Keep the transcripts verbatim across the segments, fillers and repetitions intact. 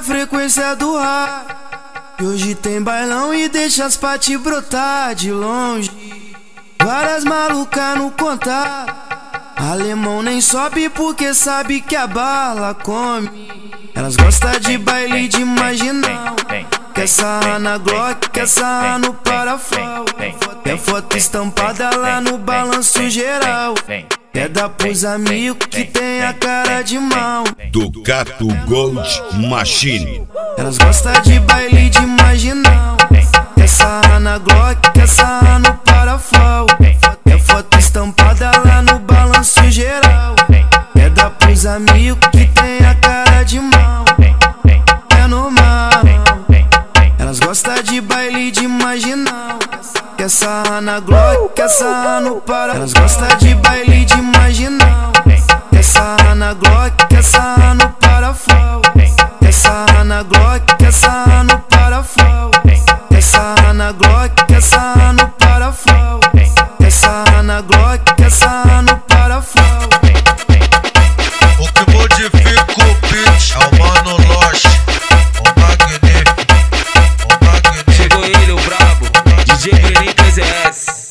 frequência do ar. E hoje tem bailão e deixa as paty brotar de longe. Várias malucas no contato. Alemão nem sobe porque sabe que a bala come. Elas gostam de baile de marginal. Quer sarrar na Glock, quer sarrar no parafal. Quer foto estampada lá no balanço geral. Quer dar pros amigos que tem a cara de mal. Ducato Gold Machine. Elas gostam de baile de marginal. Quer sarrar na Glock, quer sarrar no parafal. Quer foto estampada lá no balanço geral. Quer dar pros amigos que tem a cara de mal. É normal. Elas gostam de baile de marginal. Quer sarrar na Glock, quer sarrar no parafal. Elas gostam de baile de marginal. Quer sarrar na Glock, quer sarrar no parafal. Quer sarrar na Glock, quer sarrar no parafal. Quer sarrar na Glock, quer sarrar no parafal. Quer sarrar na Glock, quer sarrar no parafal. O que modifica o beat é o Mano Loche, o magnífico, o magnífico. Chegou ele, o brabo, D J Greninho K Z S.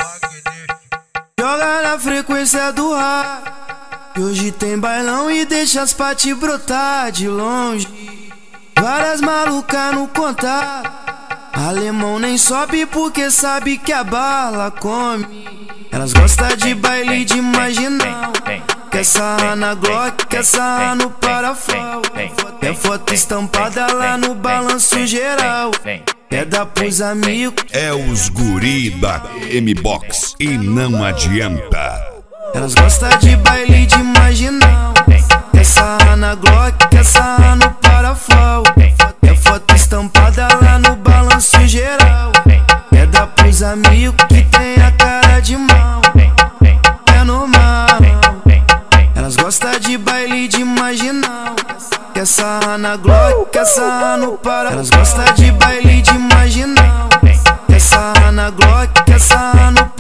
Joga na frequência do ar. E hoje tem bailão e deixa as paty brotar de longe. Várias malucas no contato. Alemão nem sobe porque sabe que a bala come. Elas gostam de baile de marginal. Quer sarrar na Glock, quer sarrar no parafal. Quer foto estampada lá no balanço geral. Quer dar pros amigos. É os guri da M-Box e não adianta. Elas gostam de baile de marginal. Quer sarrar na Glock, quer sarrar no parafal. Quer foto estampada lá no balanço geral. Quer dar pros amigos que tem a cara de mal. É normal. Elas gostam de baile de marginal. Quer sarrar na Glock, quer sarrar no parafal. Elas gostam de baile de marginal. Quer sarrar na Glock, quer sarrar no